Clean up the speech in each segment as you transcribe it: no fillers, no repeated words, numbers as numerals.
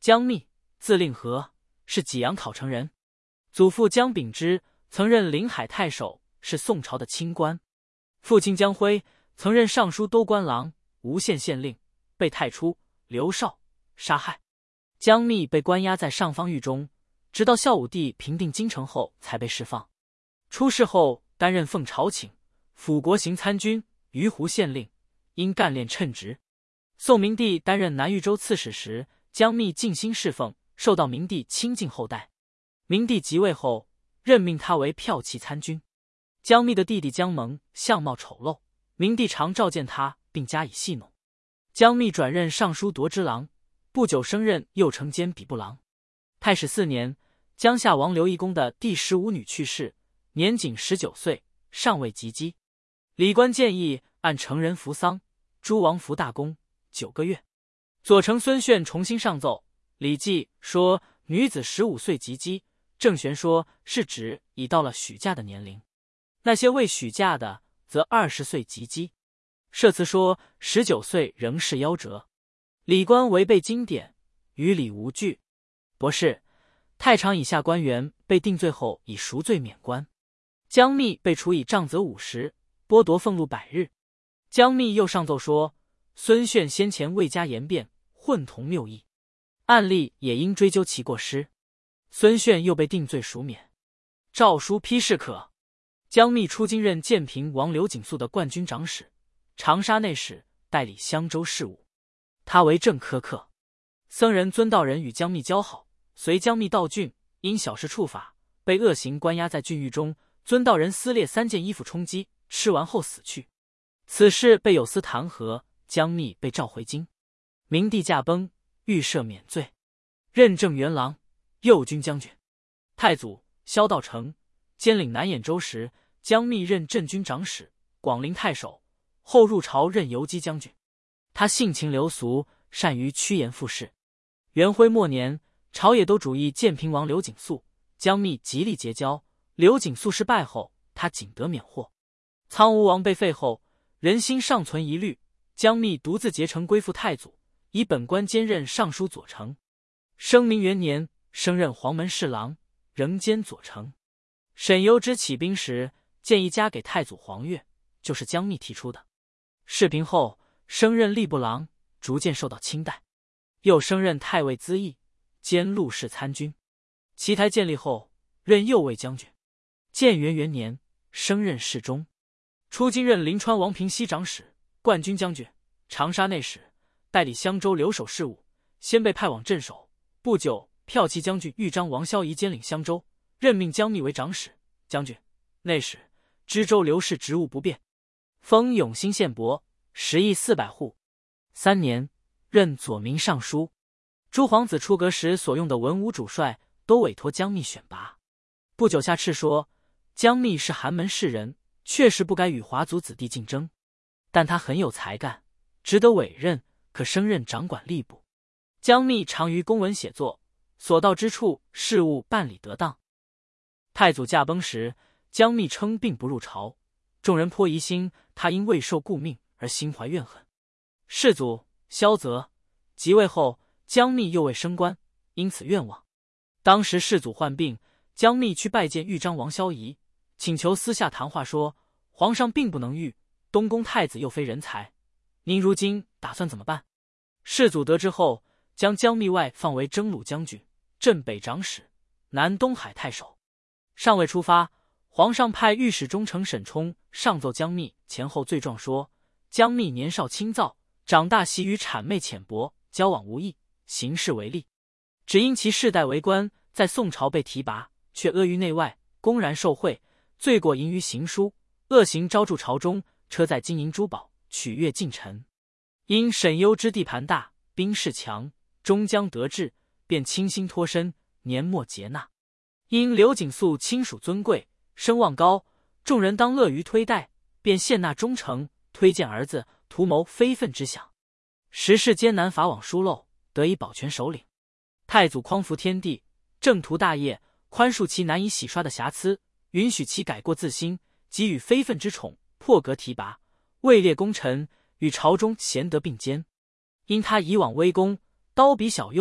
姜密，字令和，是济阳考城人。祖父姜秉之曾任临海太守，是宋朝的清官。父亲姜辉曾任尚书都官郎、吴县县令，被太初、刘绍杀害。姜密被关押在上方狱中，直到孝武帝平定京城后才被释放。出事后担任奉朝请、辅国行参军、于湖县令，因干练称职。宋明帝担任南豫州刺史时，姜密尽心侍奉，受到明帝亲近厚待。明帝即位后，任命他为骠骑参军。姜密的弟弟姜蒙相貌丑陋，明帝常召见他，并加以戏弄。姜密转任尚书夺之郎，不久升任右丞监比部郎。太始4年，江夏王刘义公的第15女去世，年仅19岁，尚未及笄。礼官建议按成人服丧，诸王服大公9个月。左丞孙炫重新上奏，礼记说女子15岁及笄，郑玄说是指已到了许嫁的年龄，那些未许嫁的则20岁及笄。社辞说19岁仍是夭折。礼官违背经典，于理无据。博士，太常以下官员被定罪后以赎罪免官。姜密被处以杖责50，剥夺俸禄100日。姜密又上奏说，孙炫先前未加言辩，混同谬议，案例也应追究其过失。孙炫又被定罪赎免。诏书批示可。姜密出京任建平王刘景素的冠军长史、长沙内史，代理襄州事务。他为政苛刻。僧人尊道人与姜密交好，随姜密到郡，因小事触法，被恶行关押在郡狱中。尊道人撕裂3件衣服充饥，吃完后死去。此事被有司弹劾，姜密被召回京。明帝驾崩，欲赦免罪，任正元郎、右军将军。太祖萧道成兼领南兖州时，姜密任镇军长史、广陵太守，后入朝任游击将军。他性情流俗，善于趋炎附势。元徽末年，朝野都主义建平王刘景素，姜密极力结交。刘景素失败后，他仅得免祸。苍梧王被废后，人心尚存疑虑，姜密独自结成归附太祖，以本官兼任尚书左丞。生明元年，升任黄门侍郎，仍兼左丞。沈攸之起兵时，建议加给太祖黄钺，就是姜密提出的。事平后，升任吏部郎，逐渐受到亲待。又升任太尉资议，兼录事参军。齐台建立后，任右卫将军。建元元年，升任侍中。出京任临川王平西长史、冠军将军、长沙内史，代理襄州留守事务。先被派往镇守，不久，骠骑将军豫章王萧仪兼领襄州，任命姜密为长史、将军、内史。知州刘氏职务不变，封永兴县伯，10邑400户。3年，任左民尚书。诸皇子出阁时所用的文武主帅，都委托姜密选拔。不久下敕说，姜密是寒门士人，确实不该与华族子弟竞争，但他很有才干，值得委任，可升任掌管吏部。姜密长于公文写作，所到之处事务办理得当。太祖驾崩时，姜密称病不入朝，众人颇疑心他因未受顾命而心怀怨恨。世祖萧泽即位后，姜密又未升官，因此愿望。当时世祖患病，姜密去拜见豫章王萧仪，请求私下谈话说，皇上并不能愈，东宫太子又非人才，您如今打算怎么办？世祖得知后，将姜密外放为征虏将军、镇北长史、南东海太守。尚未出发，皇上派御史中丞沈冲上奏姜密前后罪状说，姜密年少轻躁，长大习于谄媚浅薄，交往无益，行事违例。只因其世代为官，在宋朝被提拔，却阿谀内外，公然受贿，罪过盈于行书，恶行招助朝中，车载金银珠宝，取悦近臣。因沈攸之地盘大，兵势强，终将得志，便倾心脱身，年末节纳。因刘景素亲属尊贵，声望高，众人当乐于推戴，便献纳忠诚，推荐儿子，图谋非分之想。时事艰难，法网疏漏，得以保全首领。太祖匡扶天地，正图大业，宽恕其难以洗刷的瑕疵，允许其改过自新，给予非分之宠，破格提拔，位列功臣，与朝中贤德并肩。因他以往威功，刀笔小用，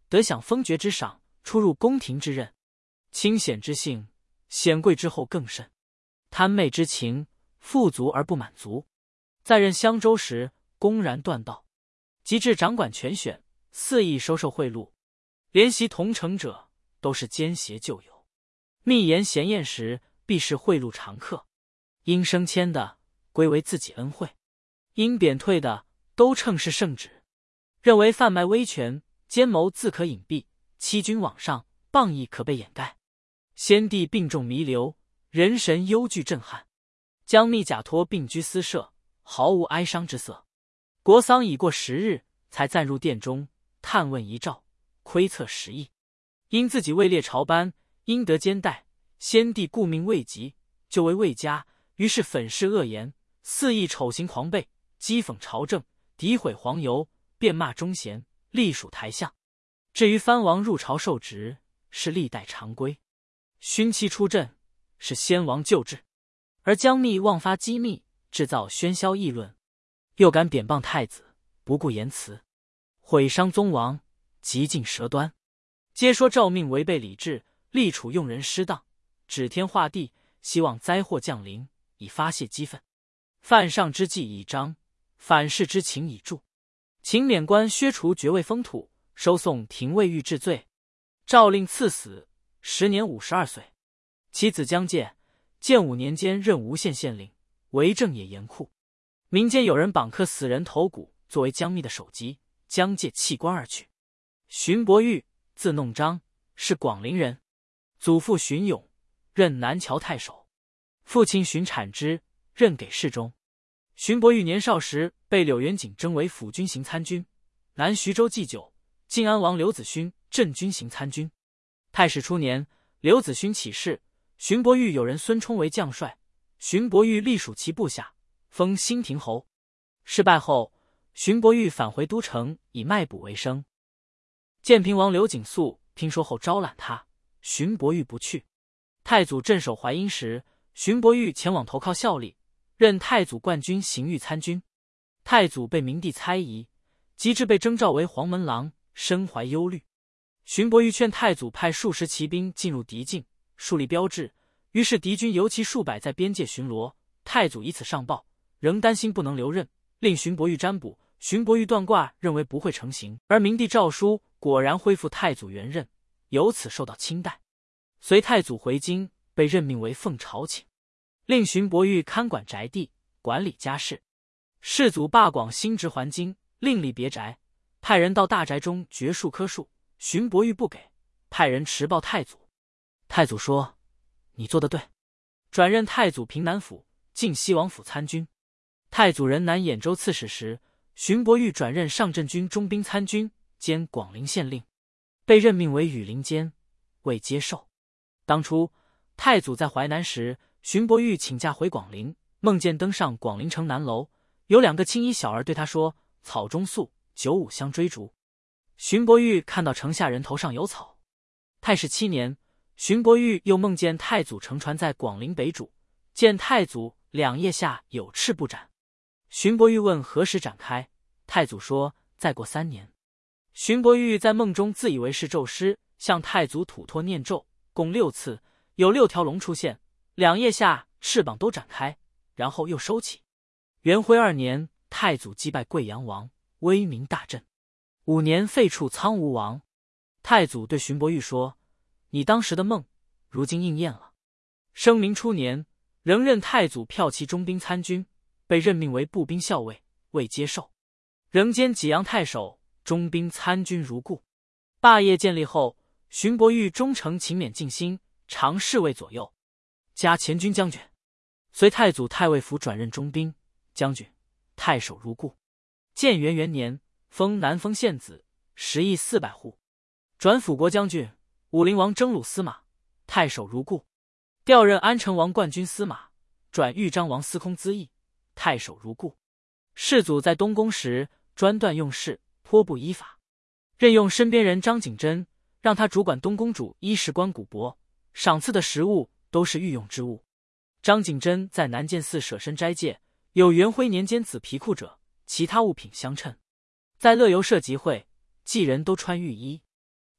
得享封爵之赏，出入宫廷之任。清显之性，显贵之后更甚。贪媚之情，富足而不满足。在任襄州时，公然断道，及至掌管权选，肆意收受贿赂，联席同城者都是奸邪旧友。密言闲宴时，必是贿赂常客。应升迁的，归为自己恩惠；应贬退的，都称是圣旨。认为贩卖威权、奸谋自可隐蔽，欺君罔上，谤议可被掩盖。先帝病重弥留，人神忧惧震撼。将密假托并居私舍，毫无哀伤之色。国丧已过10日，才暂入殿中，探问遗诏，窥测实意。因自己位列朝班，应得兼代，先帝顾命未及，就为未佳，于是粉饰恶言，肆意丑行狂悖，讥讽朝政，诋毁黄油，便骂忠贤，隶属台相。至于藩王入朝受职，是历代常规；勋戚出阵，是先王旧制。而将密妄发机密，制造喧嚣议论，又敢贬谤太子，不顾言辞，毁伤宗王，极尽舌端。皆说诏命违背礼制，立处用人失当，指天画地，希望灾祸降临，以发泄激愤。犯上之计已彰，反噬之情已著。请免官削除爵位封土，收送廷尉御治罪。诏令赐死，时年52岁。其子姜介，建武年间任吴县县令，为政也严酷。民间有人绑刻死人头骨作为姜密的首级，姜介弃官而去。荀伯玉，字弄章，是广陵人，祖父荀勇，任南谯太守，父亲荀产之，任给事中。荀伯玉年少时被柳元景征为辅军行参军，南徐州祭酒，晋安王刘子勋镇军行参军。太史初年，刘子勋起事，荀伯玉有人孙冲为将帅，荀伯玉隶属其部下，封兴亭侯。失败后，荀伯玉返回都城，以卖卜为生。建平王刘景素听说后招揽他，荀伯玉不去。太祖镇守淮阴时，荀伯玉前往投靠效力，任太祖冠军行御参军。太祖被明帝猜疑，及至被征召为黄门郎，身怀忧虑。荀伯玉劝太祖派数十骑兵进入敌境，树立标志，于是敌军游骑数百在边界巡逻。太祖以此上报，仍担心不能留任，令荀伯玉占卜。荀伯玉断卦，认为不会成行，而明帝诏书果然恢复太祖原任，由此受到亲待。随太祖回京，被任命为奉朝卿，令荀伯玉看管宅地，管理家事。世祖罢广兴职还京，另立别宅，派人到大宅中掘数棵树，荀伯玉不给，派人持报太祖。太祖说：“你做得对。”转任太祖平南府、晋西王府参军。太祖任南兖州刺史时，荀伯玉转任上镇军中兵参军兼广陵县令，被任命为羽林监，未接受。当初太祖在淮南时，荀伯玉请假回广陵，梦见登上广陵城南楼，有2个青衣小儿对他说：“草中宿，九五相追逐。”荀伯玉看到城下人头上有草。太史7年，荀伯玉又梦见太祖乘船在广陵北渚，见太祖2腋下有翅不展。荀伯玉问何时展开，太祖说：“再过3年。”荀伯玉在梦中自以为是咒师，向太祖吐唾念咒，共6次，有6条龙出现，2腋下翅膀都展开，然后又收起。元徽2年，太祖击败贵阳王，威名大振。5年废黜苍梧王。太祖对荀伯玉说：“你当时的梦，如今应验了。”生明初年，仍任太祖骠骑中兵参军，被任命为步兵校尉，未接受，仍兼济阳太守、中兵参军如故。霸业建立后，荀伯玉忠诚勤勉尽心，常侍卫左右，加前军将军。随太祖太尉府转任中兵将军、太守如故。建元元年，封南丰县子，10邑400户，转辅国将军、武陵王征虏司马，太守如故。调任安成王冠军司马，转豫章王司空资议，太守如故。世祖在东宫时，专断用事，颇不依法，任用身边人张景真，让他主管东宫主衣食官古帛，赏赐的食物都是御用之物。张景真在南建寺舍身斋戒，有元徽年间紫皮裤者，其他物品相称。在乐游社集会，祭人都穿御衣。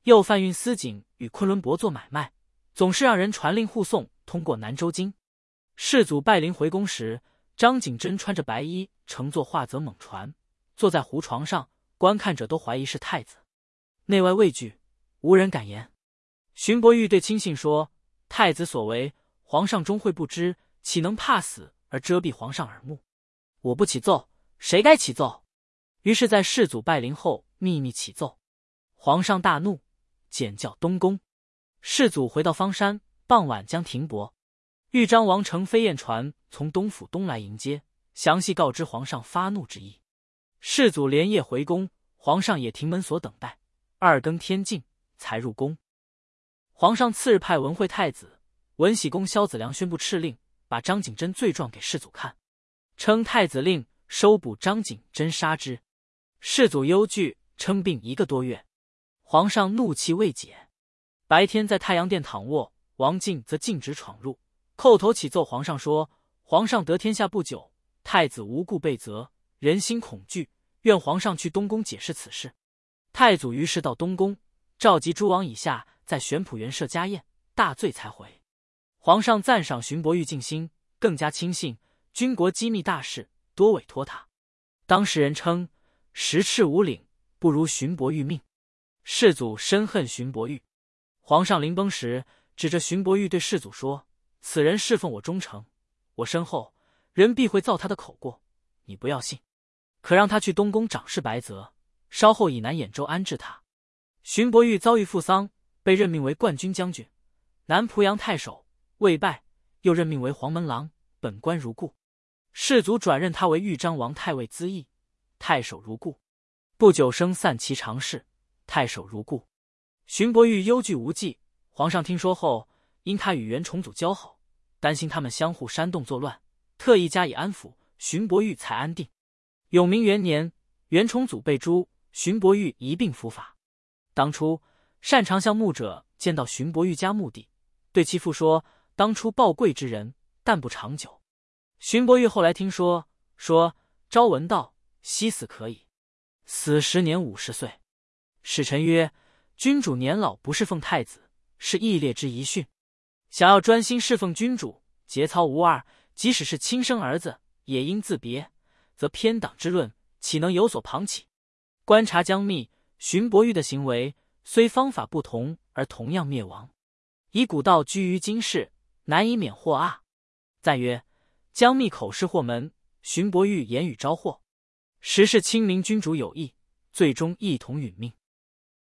又贩运丝锦与昆仑伯做买卖，总是让人传令护送通过南州京。世祖拜灵回宫时，张景真穿着白衣，乘坐化泽艋船，坐在胡床上，观看者都怀疑是太子，内外畏惧，无人敢言。荀伯玉对亲信说：“太子所为，皇上终会不知，岂能怕死而遮蔽皇上耳目？我不起奏，谁该起奏？”于是，在世祖拜灵后，秘密起奏。皇上大怒，检校东宫。世祖回到方山，傍晚将停泊。豫章王乘飞燕船从东府东来迎接，详细告知皇上发怒之意。世祖连夜回宫，皇上也停门锁等待。2更天尽，才入宫。皇上次日派文惠太子、文喜公萧子良宣布敕令，把张景真罪状给世祖看，称太子令收捕张景真杀之。世祖忧惧，称病1个多月。皇上怒气未解，白天在太阳殿躺卧，王进则径直闯入，叩头启奏皇上说：皇上得天下不久，太子无故被责，人心恐惧，愿皇上去东宫解释此事。太祖于是到东宫，召集诸王以下，在玄圃园设家宴，大醉才回。皇上赞赏荀伯玉尽心，更加亲信，军国机密大事多委托他。当时人称10赤5领，不如荀伯玉命。世祖深恨荀伯玉。皇上临崩时，指着荀伯玉对世祖说：此人侍奉我忠诚，我身后人必会造他的口过，你不要信，可让他去东宫掌事白泽，稍后以南兖州安置他。荀伯玉遭遇父丧，被任命为冠军将军、南濮阳太守，未拜，又任命为黄门郎，本官如故。世祖转任他为豫章王太尉咨议，太守如故。不久升散骑常侍，太守如故。荀伯玉忧惧无计，皇上听说后，因他与袁崇祖交好，担心他们相互煽动作乱，特意加以安抚，荀伯玉才安定。永明元年，袁崇祖被诛，荀伯玉一并伏法。当初擅长向牧者见到荀伯玉家墓地，对其父说：当初报贵之人，但不长久。荀伯玉后来听说，朝闻道，夕死可以，死时年50岁。使臣曰：君主年老不侍奉太子，是义烈之遗训。想要专心侍奉君主，节操无二，即使是亲生儿子，也应自别，则偏党之论岂能有所旁起？观察姜密、荀伯玉的行为，虽方法不同，而同样灭亡。以古道居于今世，难以免祸啊。赞曰：姜密口是祸门，荀伯玉言语招祸。实是亲明君主有意，最终一同殒命。